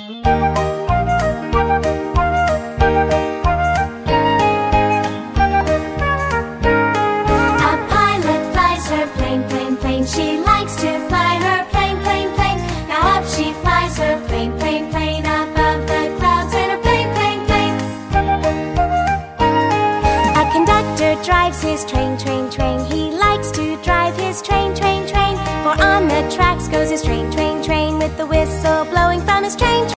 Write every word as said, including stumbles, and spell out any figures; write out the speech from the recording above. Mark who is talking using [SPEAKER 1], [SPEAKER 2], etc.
[SPEAKER 1] She likes to fly her plane, plane, plane. Now up she flies her plane, plane, plane. Above the clouds in her plane, plane, plane. A conductor drives his train, train, train. He likes to drive his train, train, train. For on the tracks goes